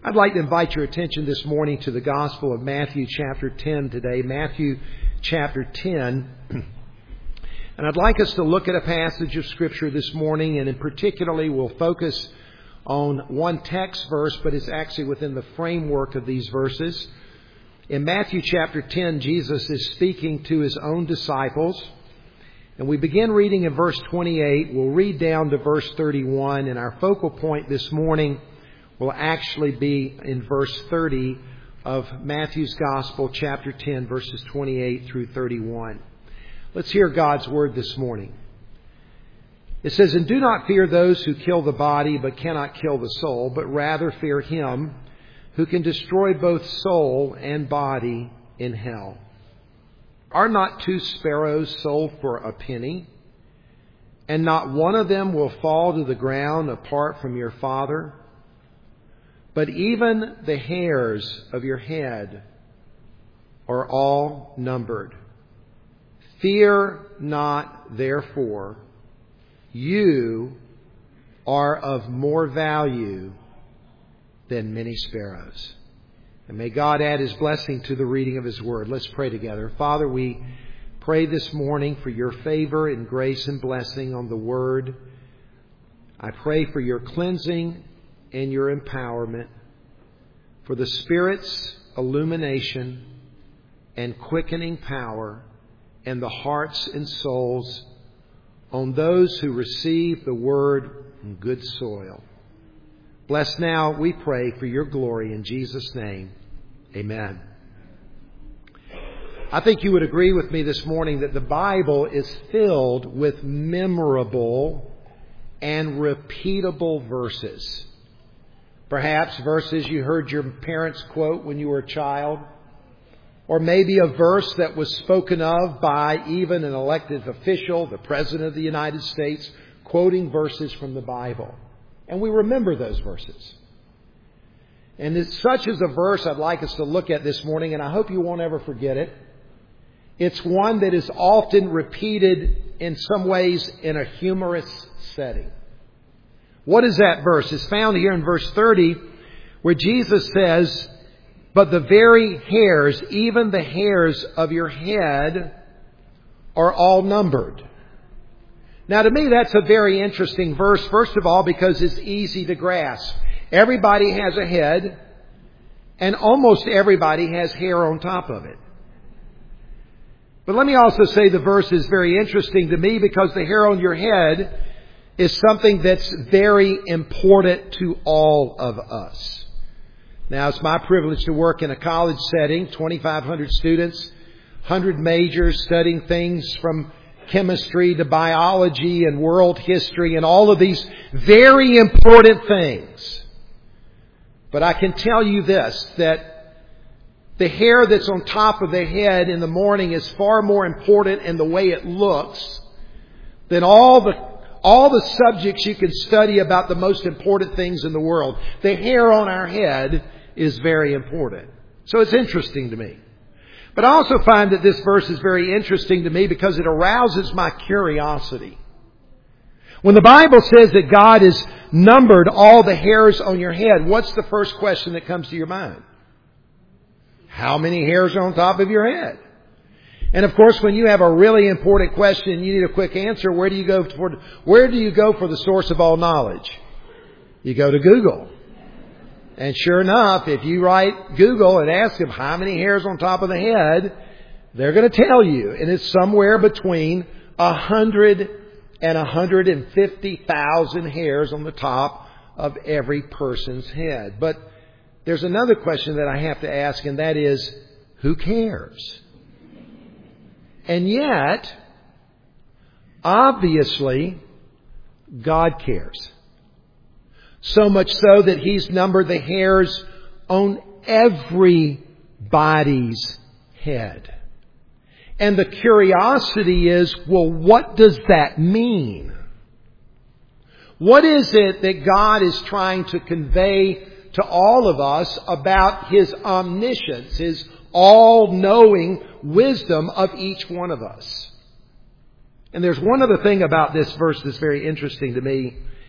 I'd like to invite your attention this morning to the Gospel of Matthew chapter 10 today. Matthew chapter 10. And I'd like us to look at a passage of Scripture this morning, and in particularly we'll focus on one text verse, but it's actually within the framework of these verses. In Matthew chapter 10, Jesus is speaking to His own disciples. And we begin reading in verse 28. We'll read down to verse 31, and our focal point this morning will actually be in verse 30 of Matthew's Gospel, chapter 10, verses 28 through 31. Let's hear God's Word this morning. It says, "And do not fear those who kill the body but cannot kill the soul, but rather fear Him who can destroy both soul and body in hell. Are not 2 sparrows sold for a penny? And not one of them will fall to the ground apart from your Father? But even the hairs of your head are all numbered. Fear not, therefore. You are of more value than many sparrows." And may God add His blessing to the reading of His Word. Let's pray together. Father, we pray this morning for Your favor and grace and blessing on the Word. I pray for Your cleansing and Your empowerment, for the Spirit's illumination and quickening power and the hearts and souls on those who receive the Word in good soil. Bless now, we pray, for Your glory in Jesus' name. Amen. I think you would agree with me this morning that the Bible is filled with memorable and repeatable verses. Perhaps verses you heard your parents quote when you were a child. Or maybe a verse that was spoken of by even an elected official, the President of the United States, quoting verses from the Bible. And we remember those verses. And such is a verse I'd like us to look at this morning, and I hope you won't ever forget it. It's one that is often repeated in some ways in a humorous setting. What is that verse? It's found here in verse 30, where Jesus says, "But the very hairs, even the hairs of your head, are all numbered." Now, to me, that's a very interesting verse, first of all, because it's easy to grasp. Everybody has a head, and almost everybody has hair on top of it. But let me also say the verse is very interesting to me because the hair on your head is something that's very important to all of us. Now, it's my privilege to work in a college setting, 2,500 students, 100 majors studying things from chemistry to biology and world history and all of these very important things. But I can tell you this, that the hair that's on top of the head in the morning is far more important in the way it looks than all the subjects you can study about the most important things in the world. The hair on our head is very important. So it's interesting to me. But I also find that this verse is very interesting to me because it arouses my curiosity. When the Bible says that God has numbered all the hairs on your head, what's the first question that comes to your mind? How many hairs are on top of your head? And of course, when you have a really important question and you need a quick answer, where do you go for the source of all knowledge? You go to Google. And sure enough, if you write Google and ask them how many hairs on top of the head, they're going to tell you. And it's somewhere between 100 and 150,000 hairs on the top of every person's head. But there's another question that I have to ask, and that is, who cares? And yet, obviously, God cares. So much so that He's numbered the hairs on everybody's head. And the curiosity is, well, what does that mean? What is it that God is trying to convey to all of us about His omniscience, His all-knowing wisdom of each one of us? And there's one other thing about this verse that's very interesting to me.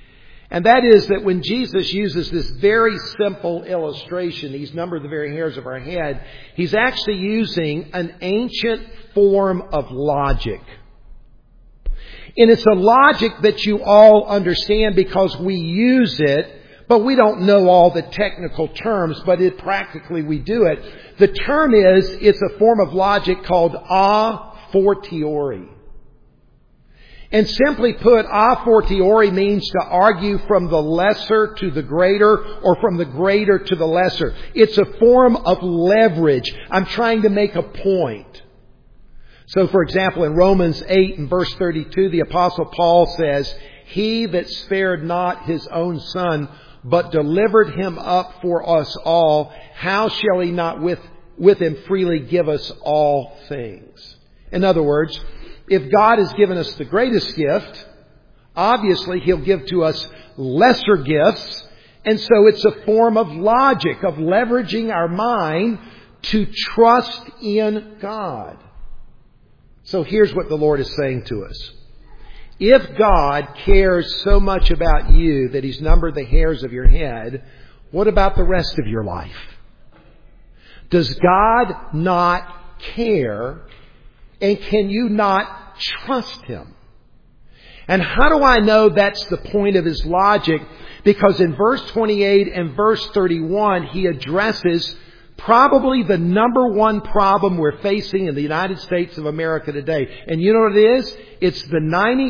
And that is that when Jesus uses this very simple illustration, He's numbered the very hairs of our head, He's actually using an ancient form of logic. And it's a logic that you all understand because we use it, but we don't know all the technical terms, but practically we do it. The term it's a form of logic called a fortiori. And simply put, a fortiori means to argue from the lesser to the greater or from the greater to the lesser. It's a form of leverage. I'm trying to make a point. So, for example, in Romans 8 and verse 32, the Apostle Paul says, "He that spared not His own Son, but delivered Him up for us all, how shall He not with Him freely give us all things?" In other words, if God has given us the greatest gift, obviously He'll give to us lesser gifts. And so it's a form of logic, of leveraging our mind to trust in God. So here's what the Lord is saying to us. If God cares so much about you that He's numbered the hairs of your head, what about the rest of your life? Does God not care? And can you not trust Him? And how do I know that's the point of His logic? Because in verse 28 and verse 31, He addresses probably the number one problem we're facing in the United States of America today. And you know what it is? It's the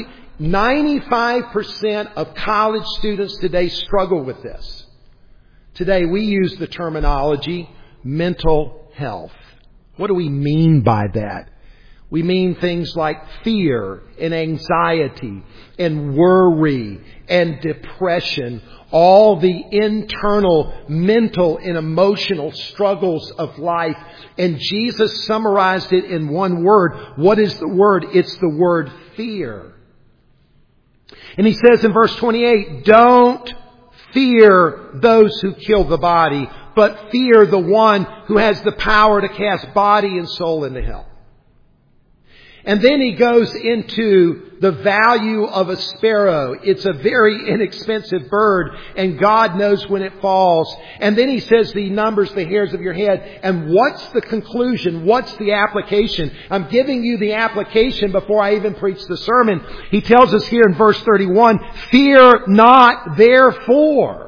95% of college students today struggle with this. Today we use the terminology mental health. What do we mean by that? We mean things like fear and anxiety and worry and depression, all the internal mental and emotional struggles of life. And Jesus summarized it in one word. What is the word? It's the word fear. And He says in verse 28, "Don't fear those who kill the body, but fear the one who has the power to cast body and soul into hell." And then He goes into the value of a sparrow. It's a very inexpensive bird, and God knows when it falls. And then He says He numbers the hairs of your head. And what's the conclusion? What's the application? I'm giving you the application before I even preach the sermon. He tells us here in verse 31, "Fear not therefore."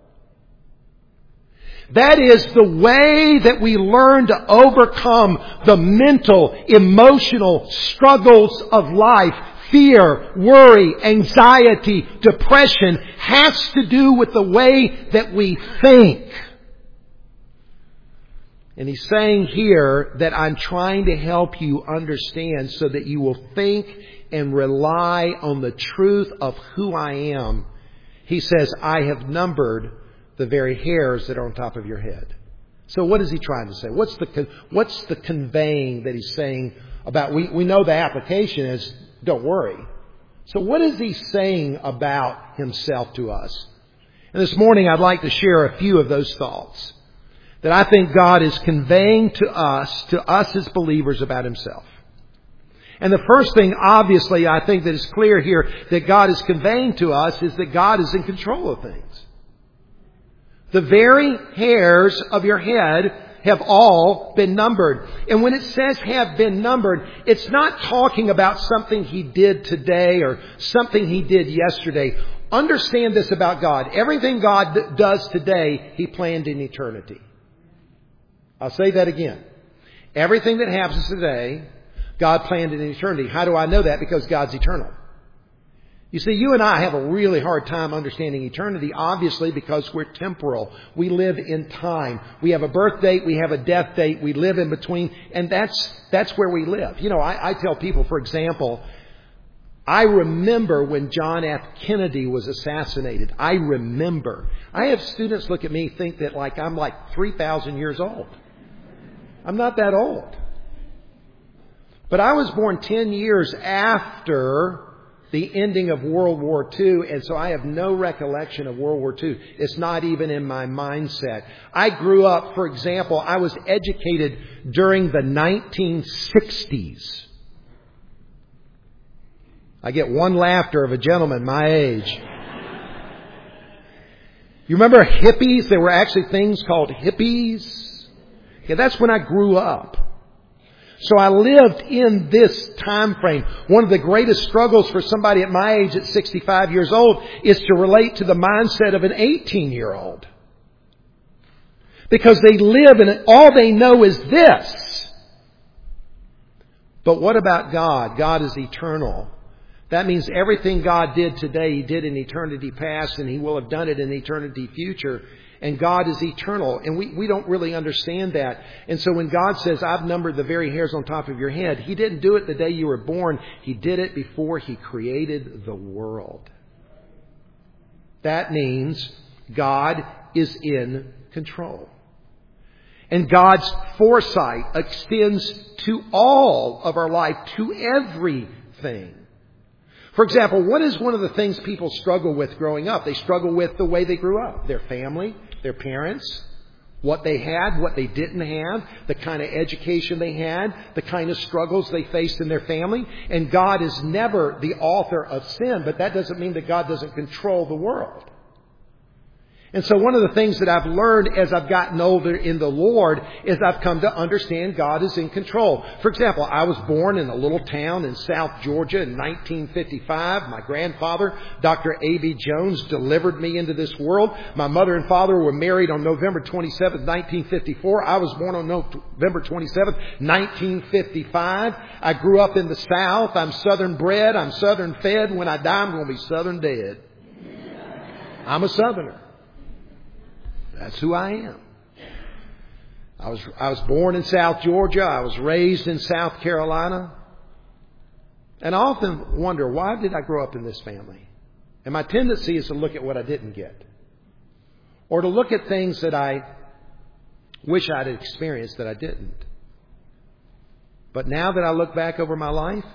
That is the way that we learn to overcome the mental, emotional struggles of life. Fear, worry, anxiety, depression has to do with the way that we think. And He's saying here that I'm trying to help you understand so that you will think and rely on the truth of who I am. He says, "I have numbered the very hairs that are on top of your head." So what is He trying to say? What's the conveying that He's saying about, we know the application is don't worry. So what is He saying about Himself to us? And this morning I'd like to share a few of those thoughts that I think God is conveying to us as believers about Himself. And the first thing, obviously, I think that is clear here that God is conveying to us is that God is in control of things. The very hairs of your head have all been numbered. And when it says have been numbered, it's not talking about something He did today or something He did yesterday. Understand this about God. Everything God does today, He planned in eternity. I'll say that again. Everything that happens today, God planned in eternity. How do I know that? Because God's eternal. You see, you and I have a really hard time understanding eternity, obviously, because we're temporal. We live in time. We have a birth date, we have a death date, we live in between, and that's where we live. You know, I tell people, for example, I remember when John F. Kennedy was assassinated. I remember. I have students look at me think that I'm 3,000 years old. I'm not that old. But I was born 10 years after the ending of World War II, and so I have no recollection of World War II. It's not even in my mindset. I grew up, for example, I was educated during the 1960s. I get one laughter of a gentleman my age. You remember hippies? There were actually things called hippies. Yeah, that's when I grew up. So I lived in this time frame. One of the greatest struggles for somebody at my age at 65 years old is to relate to the mindset of an 18-year-old. Because they live and all they know is this. But what about God? God is eternal. That means everything God did today, He did in eternity past, and He will have done it in eternity future. And God is eternal. And we don't really understand that. And so when God says, I've numbered the very hairs on top of your head, He didn't do it the day you were born. He did it before He created the world. That means God is in control. And God's foresight extends to all of our life, to everything. For example, what is one of the things people struggle with growing up? They struggle with the way they grew up. Their family, their parents, what they had, what they didn't have, the kind of education they had, the kind of struggles they faced in their family. And God is never the author of sin, but that doesn't mean that God doesn't control the world. And so one of the things that I've learned as I've gotten older in the Lord is I've come to understand God is in control. For example, I was born in a little town in South Georgia in 1955. My grandfather, Dr. A.B. Jones, delivered me into this world. My mother and father were married on November 27, 1954. I was born on November 27, 1955. I grew up in the South. I'm Southern bred. I'm Southern fed. When I die, I'm going to be Southern dead. I'm a Southerner. That's who I am. I was born in South Georgia. I was raised in South Carolina. And I often wonder, why did I grow up in this family? And my tendency is to look at what I didn't get. Or to look at things that I wish I'd experienced that I didn't. But now that I look back over my life,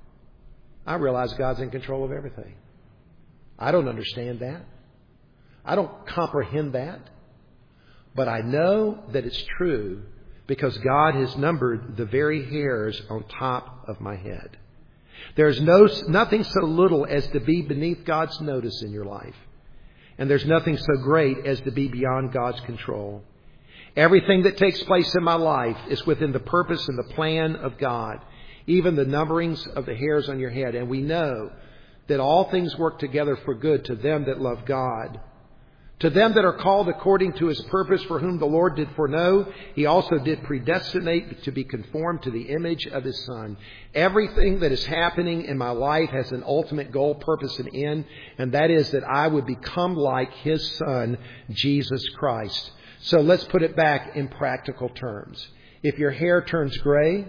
I realize God's in control of everything. I don't understand that. I don't comprehend that. But I know that it's true because God has numbered the very hairs on top of my head. There's nothing so little as to be beneath God's notice in your life. And there's nothing so great as to be beyond God's control. Everything that takes place in my life is within the purpose and the plan of God. Even the numberings of the hairs on your head. And we know that all things work together for good to them that love God. To them that are called according to His purpose, for whom the Lord did foreknow, He also did predestinate to be conformed to the image of His Son. Everything that is happening in my life has an ultimate goal, purpose, and end, and that is that I would become like His Son, Jesus Christ. So let's put it back in practical terms. If your hair turns gray,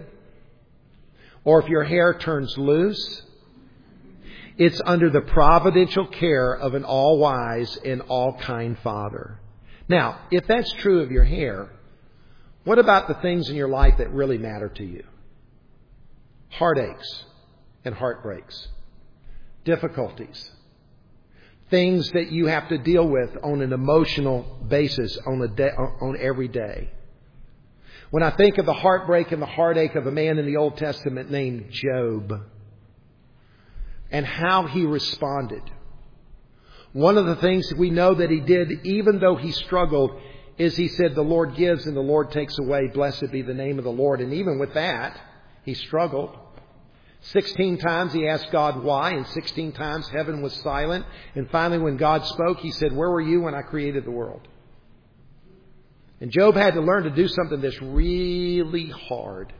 or if your hair turns loose, it's under the providential care of an all-wise and all-kind Father. Now, if that's true of your hair, what about the things in your life that really matter to you? Heartaches and heartbreaks. Difficulties. Things that you have to deal with on an emotional basis on every day. When I think of the heartbreak and the heartache of a man in the Old Testament named Job, and how he responded. One of the things that we know that he did, even though he struggled, is he said, the Lord gives and the Lord takes away. Blessed be the name of the Lord. And even with that, he struggled. 16 times he asked God why, and 16 times heaven was silent. And finally, when God spoke, he said, where were you when I created the world? And Job had to learn to do something that's really hard.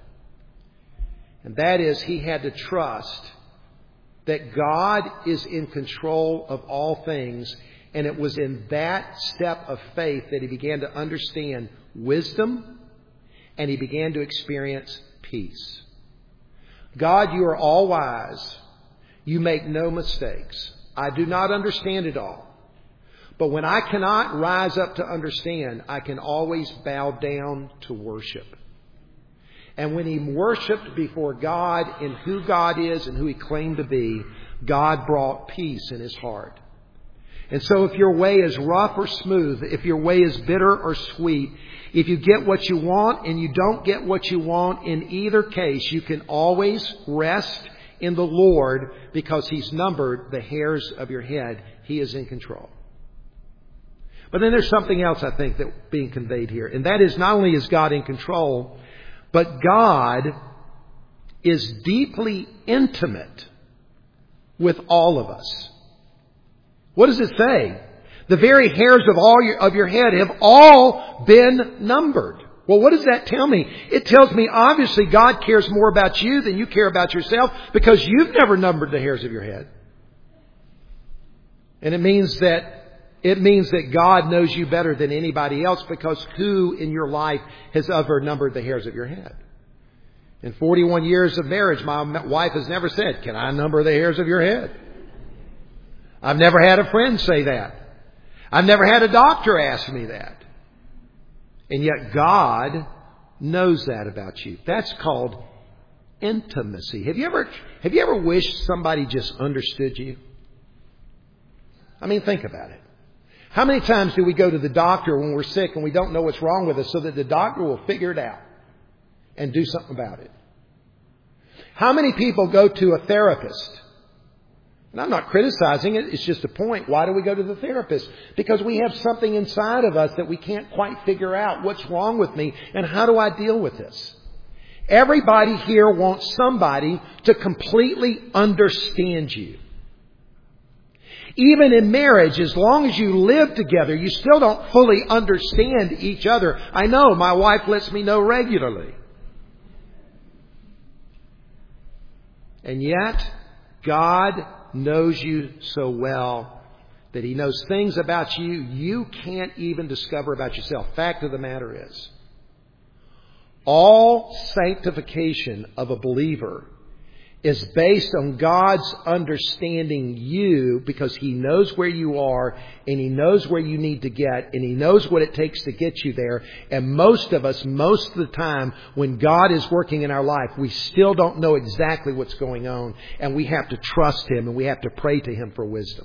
And that is, he had to trust that God is in control of all things. And it was in that step of faith that he began to understand wisdom and he began to experience peace. God, you are all wise. You make no mistakes. I do not understand it all. But when I cannot rise up to understand, I can always bow down to worship. And when he worshiped before God in who God is and who he claimed to be, God brought peace in his heart. And so if your way is rough or smooth, if your way is bitter or sweet, if you get what you want and you don't get what you want, in either case, you can always rest in the Lord because He's numbered the hairs of your head. He is in control. But then there's something else I think that's being conveyed here. And that is, not only is God in control, but God is deeply intimate with all of us. What does it say? The very hairs of your head have all been numbered. Well, what does that tell me? It tells me obviously God cares more about you than you care about yourself, because you've never numbered the hairs of your head. And it means that God knows you better than anybody else, because who in your life has ever numbered the hairs of your head? In 41 years of marriage, my wife has never said, "Can I number the hairs of your head?" I've never had a friend say that. I've never had a doctor ask me that. And yet God knows that about you. That's called intimacy. Have you ever wished somebody just understood you? I mean, think about it. How many times do we go to the doctor when we're sick and we don't know what's wrong with us, so that the doctor will figure it out and do something about it? How many people go to a therapist? And I'm not criticizing it. It's just a point. Why do we go to the therapist? Because we have something inside of us that we can't quite figure out. What's wrong with me? And how do I deal with this? Everybody here wants somebody to completely understand you. Even in marriage, as long as you live together, you still don't fully understand each other. I know my wife lets me know regularly. And yet, God knows you so well that He knows things about you you can't even discover about yourself. Fact of the matter is, all sanctification of a believer is based on God's understanding you, because He knows where you are and He knows where you need to get, and He knows what it takes to get you there. And most of us, most of the time, when God is working in our life, we still don't know exactly what's going on, and we have to trust Him and we have to pray to Him for wisdom.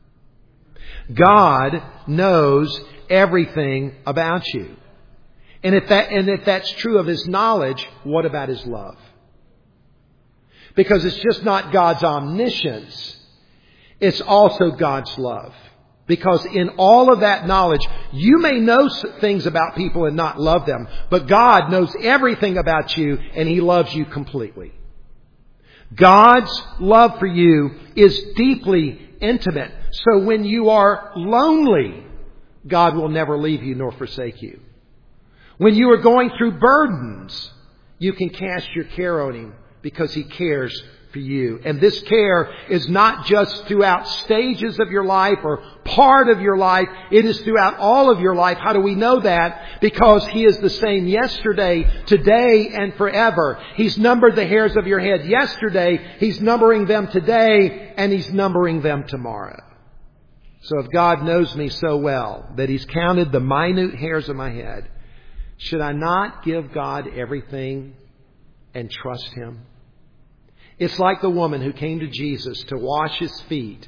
God knows everything about you. And if that's true of His knowledge, what about His love? Because it's just not God's omniscience, it's also God's love. Because in all of that knowledge, you may know things about people and not love them, but God knows everything about you and He loves you completely. God's love for you is deeply intimate. So when you are lonely, God will never leave you nor forsake you. When you are going through burdens, you can cast your care on Him, because He cares for you. And this care is not just throughout stages of your life or part of your life. It is throughout all of your life. How do we know that? Because He is the same yesterday, today, and forever. He's numbered the hairs of your head yesterday. He's numbering them today, and He's numbering them tomorrow. So if God knows me so well that He's counted the minute hairs of my head, should I not give God everything and trust Him? It's like the woman who came to Jesus to wash His feet.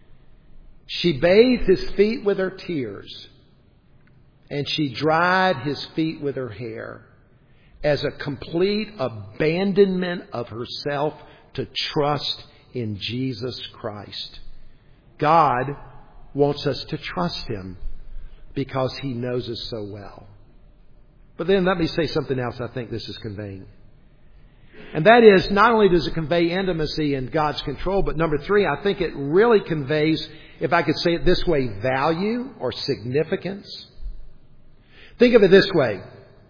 She bathed His feet with her tears, and she dried His feet with her hair, as a complete abandonment of herself to trust in Jesus Christ. God wants us to trust Him because He knows us so well. But then let me say something else I think this is conveying. And that is, not only does it convey intimacy and God's control, but number three, I think it really conveys, if I could say it this way, value or significance. Think of it this way.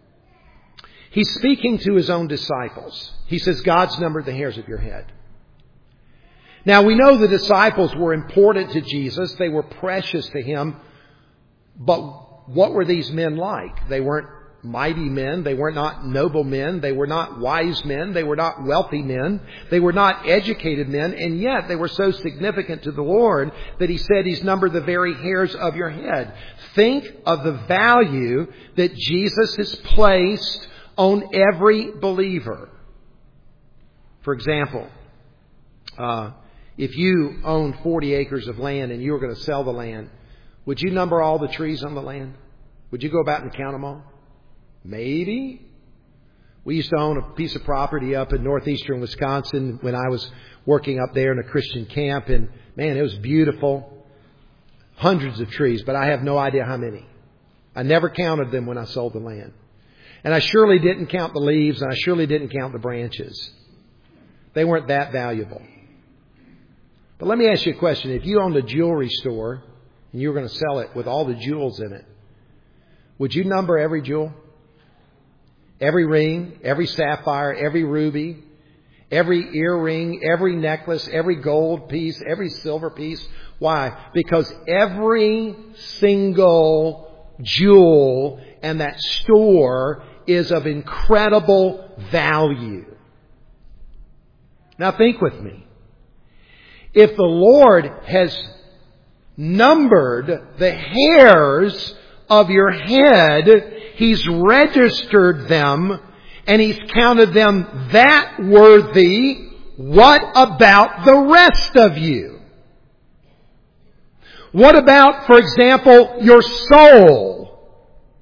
He's speaking to His own disciples. He says, God's numbered the hairs of your head. Now, we know the disciples were important to Jesus. They were precious to Him. But what were these men like? They weren't mighty men. They were not noble men. They were not wise men. They were not wealthy men. They were not educated men. And yet they were so significant to the Lord that He said He's numbered the very hairs of your head. Think of the value that Jesus has placed on every believer. For example, if you owned 40 acres of land and you were going to sell the land, would you number all the trees on the land? Would you go about and count them all? Maybe. We used to own a piece of property up in northeastern Wisconsin when I was working up there in a Christian camp. And man, it was beautiful. Hundreds of trees, but I have no idea how many. I never counted them when I sold the land. And I surely didn't count the leaves, and I surely didn't count the branches. They weren't that valuable. But let me ask you a question. If you owned a jewelry store and you were going to sell it with all the jewels in it, would you number every jewel? Every ring, every sapphire, every ruby, every earring, every necklace, every gold piece, every silver piece? Why? Because every single jewel in that store is of incredible value. Now think with me. If the Lord has numbered the hairs of your head, He's registered them, and He's counted them that worthy, what about the rest of you? What about, for example, your soul?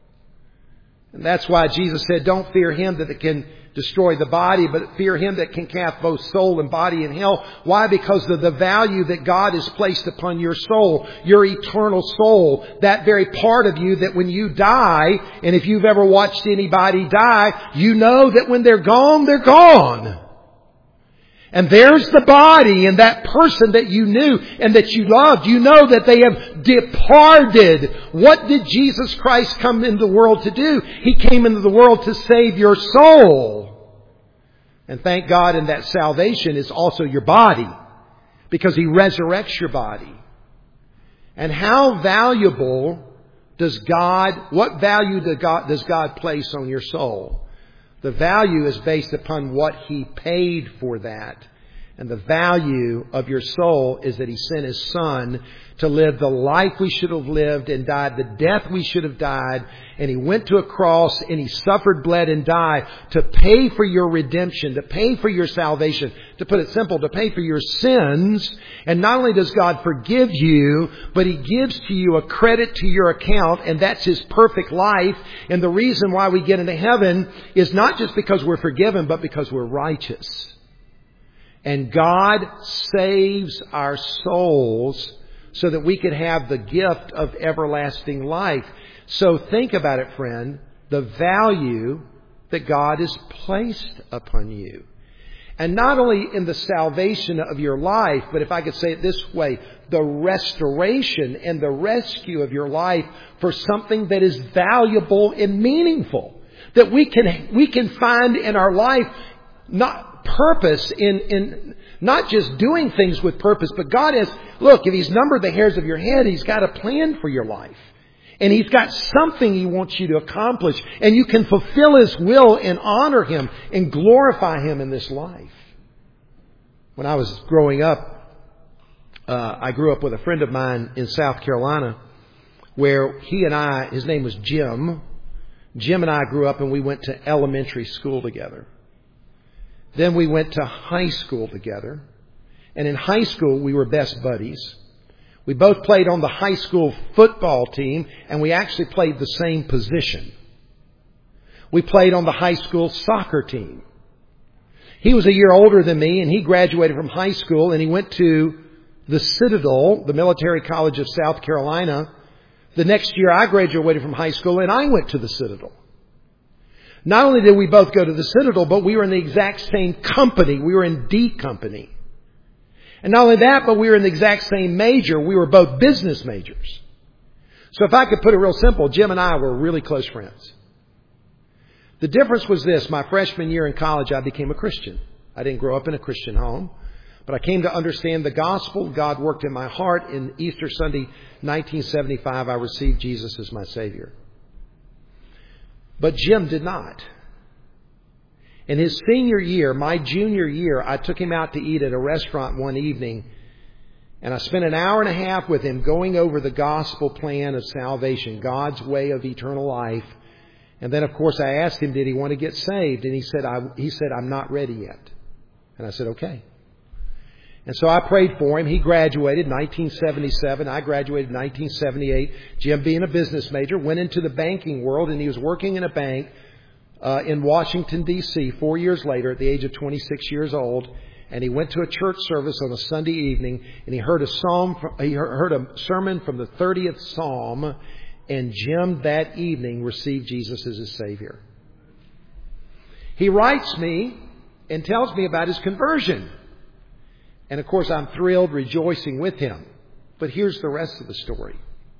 And that's why Jesus said, don't fear him that can destroy the body, but fear him that can cast both soul and body in hell. Why? Because of the value that God has placed upon your soul, your eternal soul, that very part of you that when you die, and if you've ever watched anybody die, you know that when they're gone, they're gone. And there's the body and that person that you knew and that you loved. You know that they have departed. What did Jesus Christ come into the world to do? He came into the world to save your soul. And thank God in that salvation is also your body, because He resurrects your body. And how valuable what value does God place on your soul? The value is based upon what He paid for that. And the value of your soul is that He sent His Son to live the life we should have lived and died the death we should have died. And He went to a cross and He suffered, bled, and died to pay for your redemption, to pay for your salvation. To put it simple, to pay for your sins. And not only does God forgive you, but He gives to you a credit to your account, and that's His perfect life. And the reason why we get into heaven is not just because we're forgiven, but because we're righteous. And God saves our souls so that we could have the gift of everlasting life. So think about it, friend, the value that God has placed upon you. And not only in the salvation of your life, but if I could say it this way, the restoration and the rescue of your life for something that is valuable and meaningful. That we can find in our life not purpose in not just doing things with purpose, but God has, look, if He's numbered the hairs of your head, He's got a plan for your life. And He's got something He wants you to accomplish. And you can fulfill His will and honor Him and glorify Him in this life. When I was growing up, I grew up with a friend of mine in South Carolina where his name was Jim. Jim and I grew up and we went to elementary school together. Then we went to high school together. And in high school, we were best buddies. We both played on the high school football team, and we actually played the same position. We played on the high school soccer team. He was a year older than me, and he graduated from high school, and he went to the Citadel, the military college of South Carolina. The next year, I graduated from high school, and I went to the Citadel. Not only did we both go to the Citadel, but we were in the exact same company. We were in D Company. And not only that, but we were in the exact same major. We were both business majors. So if I could put it real simple, Jim and I were really close friends. The difference was this. My freshman year in college, I became a Christian. I didn't grow up in a Christian home, but I came to understand the gospel. God worked in my heart. In Easter Sunday, 1975, I received Jesus as my Savior. But Jim did not. In his senior year, my junior year, I took him out to eat at a restaurant one evening, and I spent an hour and a half with him going over the gospel plan of salvation, God's way of eternal life. And then, of course, I asked him, did he want to get saved? And he said, I'm not ready yet. And I said, okay. And so I prayed for him. He graduated in 1977. I graduated in 1978. Jim, being a business major, went into the banking world, and he was working in a bank in Washington, D.C. 4 years later at the age of 26 years old. And he went to a church service on a Sunday evening, and he heard a sermon from the 30th Psalm, and Jim that evening received Jesus as his Savior. He writes me and tells me about his conversion. And of course, I'm thrilled, rejoicing with him. But here's the rest of the story.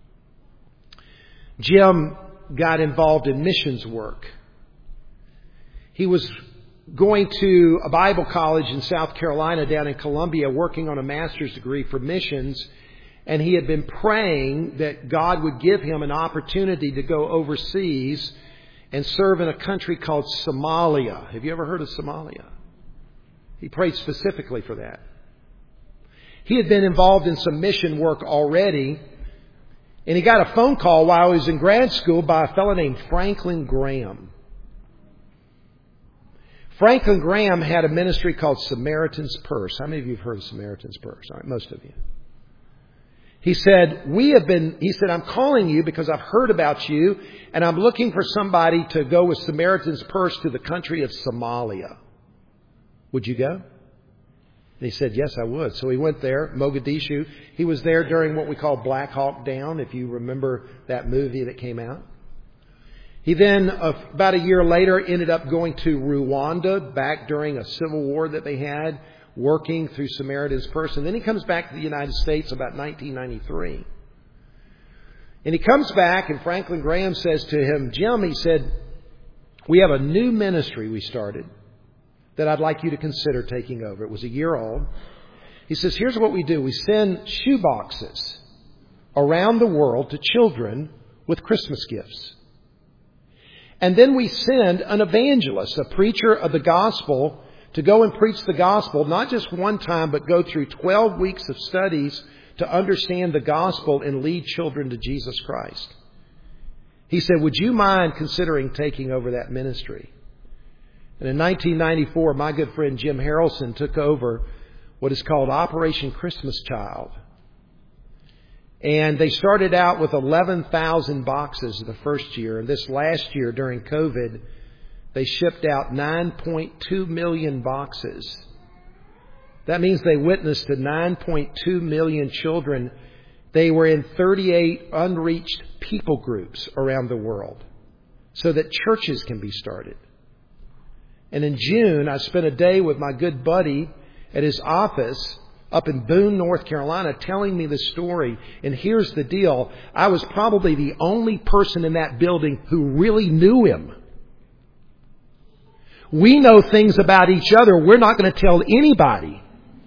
Jim got involved in missions work. He was going to a Bible college in South Carolina down in Columbia, working on a master's degree for missions. And he had been praying that God would give him an opportunity to go overseas and serve in a country called Somalia. Have you ever heard of Somalia? He prayed specifically for that. He had been involved in some mission work already, and he got a phone call while he was in grad school by a fellow named Franklin Graham. Franklin Graham had a ministry called Samaritan's Purse. How many of you have heard of Samaritan's Purse? All right, most of you. He said, I'm calling you because I've heard about you, and I'm looking for somebody to go with Samaritan's Purse to the country of Somalia. Would you go? And he said, yes, I would. So he went there, Mogadishu. He was there during what we call Black Hawk Down, if you remember that movie that came out. He then, about a year later, ended up going to Rwanda, back during a civil war that they had, working through Samaritan's Purse. And then he comes back to the United States about 1993. And he comes back, and Franklin Graham says to him, Jim, he said, we have a new ministry we started that I'd like you to consider taking over. It was a year old. He says, here's what we do. We send shoe boxes around the world to children with Christmas gifts. And then we send an evangelist, a preacher of the gospel, to go and preach the gospel, not just one time, but go through 12 weeks of studies to understand the gospel and lead children to Jesus Christ. He said, would you mind considering taking over that ministry? And in 1994, my good friend Jim Harrelson took over what is called Operation Christmas Child. And they started out with 11,000 boxes the first year. And this last year, during COVID, they shipped out 9.2 million boxes. That means they witnessed to 9.2 million children. They were in 38 unreached people groups around the world so that churches can be started. And in June, I spent a day with my good buddy at his office up in Boone, North Carolina, telling me the story. And here's the deal. I was probably the only person in that building who really knew him. We know things about each other we're not going to tell anybody.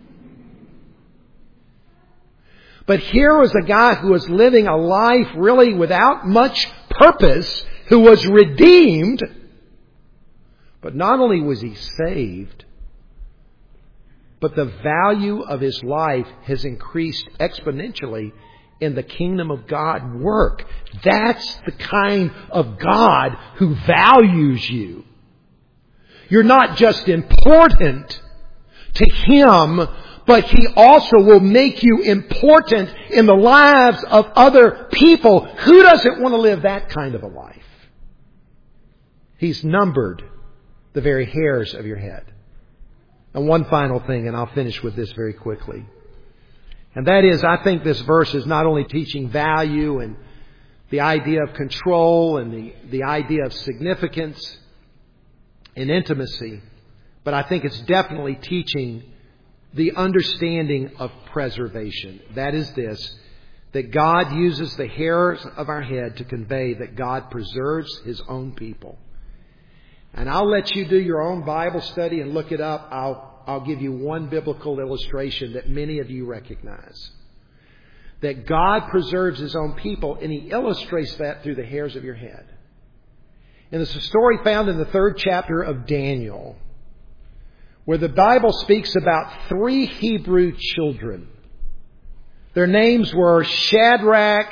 But here was a guy who was living a life really without much purpose, who was redeemed. But not only was he saved, but the value of his life has increased exponentially in the kingdom of God work. That's the kind of God who values you. You're not just important to Him, but He also will make you important in the lives of other people. Who doesn't want to live that kind of a life? He's numbered the very hairs of your head. And one final thing, and I'll finish with this very quickly. And that is, I think this verse is not only teaching value and the idea of control and the idea of significance and intimacy, but I think it's definitely teaching the understanding of preservation. That is this, that God uses the hairs of our head to convey that God preserves His own people. And I'll let you do your own Bible study and look it up. I'll give you one biblical illustration that many of you recognize. That God preserves His own people, and He illustrates that through the hairs of your head. And it's a story found in the 3rd chapter of Daniel, where the Bible speaks about 3 Hebrew children. Their names were Shadrach.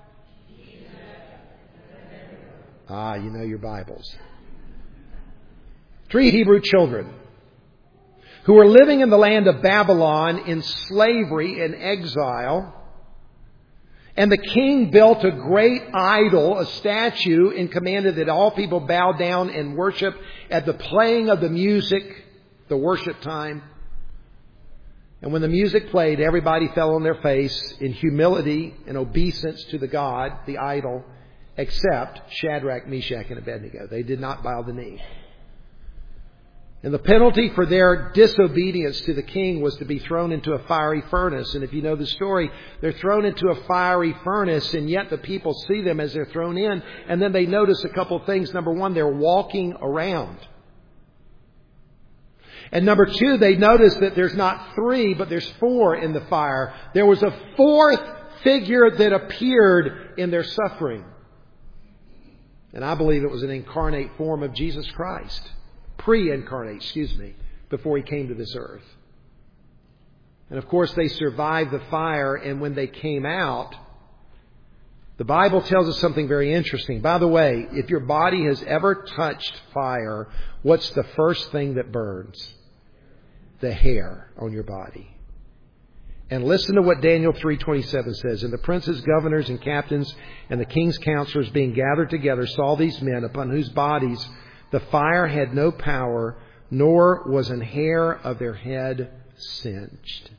You know your Bibles. 3 Hebrew children who were living in the land of Babylon in slavery and exile. And the king built a great idol, a statue, and commanded that all people bow down and worship at the playing of the music, the worship time. And when the music played, everybody fell on their face in humility and obeisance to the god, the idol, except Shadrach, Meshach, and Abednego. They did not bow the knee. And the penalty for their disobedience to the king was to be thrown into a fiery furnace. And if you know the story, they're thrown into a fiery furnace, and yet the people see them as they're thrown in. And then they notice a couple things. Number one, they're walking around. And number two, they notice that there's not 3, but there's 4 in the fire. There was a 4th figure that appeared in their suffering. And I believe it was an incarnate form of Jesus Christ. Pre-incarnate, before He came to this earth. And of course they survived the fire, and when they came out, the Bible tells us something very interesting. By the way, if your body has ever touched fire, what's the first thing that burns? The hair on your body. And listen to what Daniel 3:27 says. And the princes, governors, and captains, and the king's counselors being gathered together saw these men upon whose bodies the fire had no power, nor was an hair of their head singed.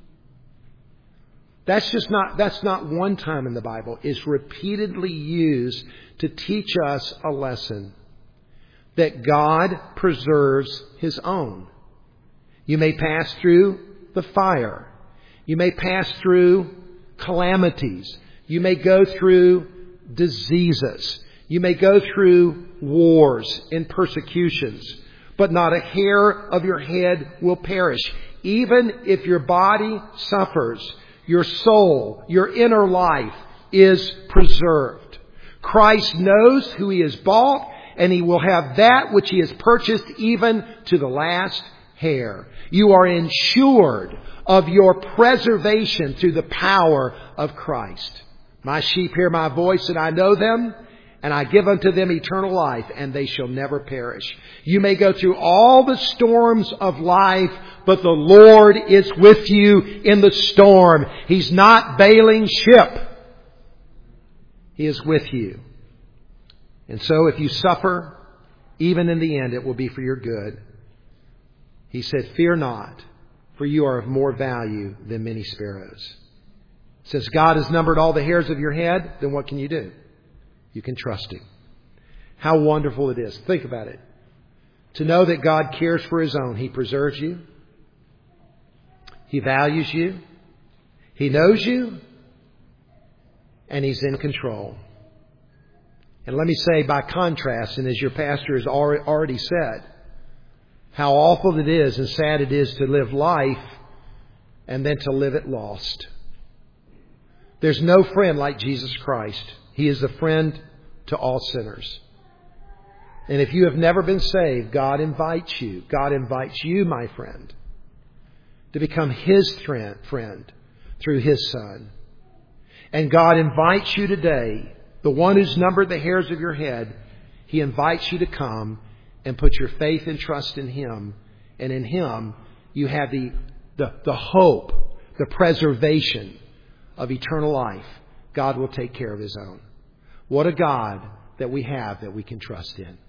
That's not one time in the Bible. It's repeatedly used to teach us a lesson that God preserves His own. You may pass through the fire. You may pass through calamities. You may go through diseases. You may go through wars and persecutions. But not a hair of your head will perish. Even if your body suffers, your soul, your inner life is preserved. Christ knows who He has bought, and He will have that which He has purchased even to the last hair. You are ensured of your preservation through the power of Christ. My sheep hear my voice, and I know them, and I give unto them eternal life, and they shall never perish. You may go through all the storms of life, but the Lord is with you in the storm. He's not bailing ship. He is with you. And so if you suffer, even in the end, it will be for your good. He said, fear not, for you are of more value than many sparrows. Since God has numbered all the hairs of your head, then what can you do? You can trust Him. How wonderful it is. Think about it. To know that God cares for His own. He preserves you. He values you. He knows you. And He's in control. And let me say by contrast, and as your pastor has already said, how awful it is and sad it is to live life and then to live it lost. There's no friend like Jesus Christ. He is a friend to all sinners. And if you have never been saved, God invites you. God invites you, my friend, to become His friend through His Son. And God invites you today, the one who's numbered the hairs of your head, He invites you to come and put your faith and trust in Him. And in Him, you have the hope, the preservation of eternal life. God will take care of His own. What a God that we have that we can trust in.